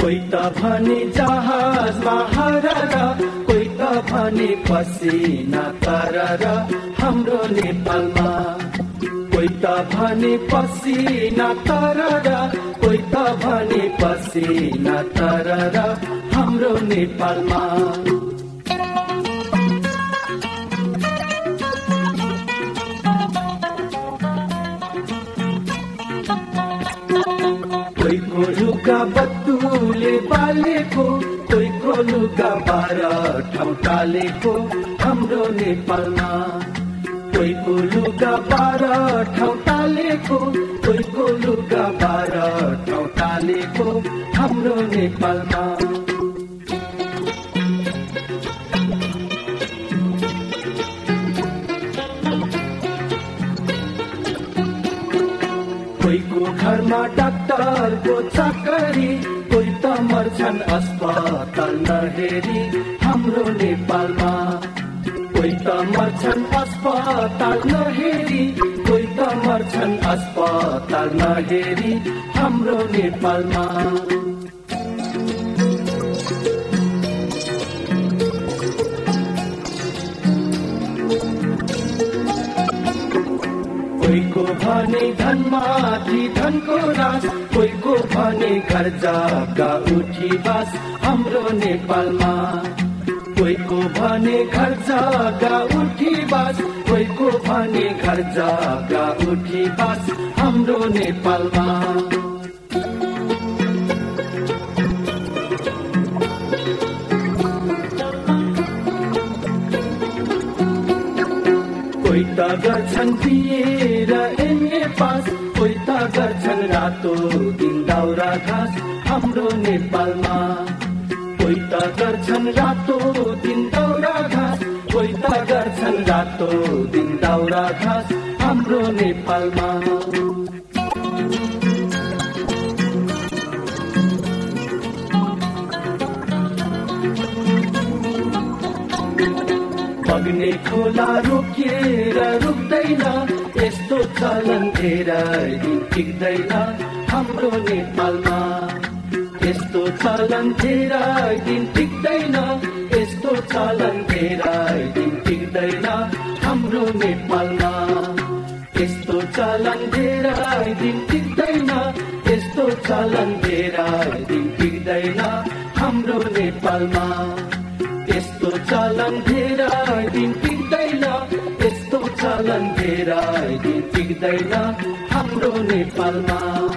कोही त भने जहाजमा हरार, कोही त भने पसिना तरर हाम्रो नेपालमा। कोही त भने पसिना तरर, कोही त भने पसिना तरर हाम्रो नेपालमा। कोहीको लुगा बत्तुले बालेको, कोहीको लुगा 12 ठाउँ टालेको हाम्रो नेपालमा। कोहीको लुगा 12 ठाउँ टालेको, कोहीको लुगा 12 ठाउँ टालेको हाम्रो नेपालमा। कोहीको घरमा डाक्टरको चाकरी, कोही त मर्छन् अस्पताल नहेरी हाम्रो नेपालमा। कोही त मर्छन् अस्पताल नहेरी, कोही त मर्छन् अस्पताल नहेरी हाम्रो नेपालमा। कोहीको भने धनमाथि धनको रास, कोहीको भने घर जग्गा उठी बास हाम्रो नेपालमा। कोहीको भने घर जग्गा उठी बास, कोहीको भने घर जग्गा उठी बास हाम्रो नेपालमा। कोही त गर्छन् बिए र एमए पास, कोही त गर्छन् रातो दिन दाउरा घाँस हाम्रो नेपालमा। कोही त गर्छन् रातो दिन दाउरा घाँस, कोही त गर्छन् रातो दिन दाउरा घाँस हाम्रो नेपालमा। बग्ने खोला रोकिएर रुक्दैन, यस्तो चलन धेरै दिन टिक्दैन हाम्रो नेपालमा। यस्तो चलन धेरै दिन टिक्दैन, यस्तो चलन धेरै दिन टिक्दैन हाम्रो नेपालमा। यस्तो चलन धेरै दिन टिक्दैन, यस्तो चलन धेरै दिन टिक्दैन हाम्रो नेपालमा। यस्तो चलन धेरै दिन टिक्दैन, यस्तो चलन धेरै दिन टिक्दैन हाम्रो नेपालमा।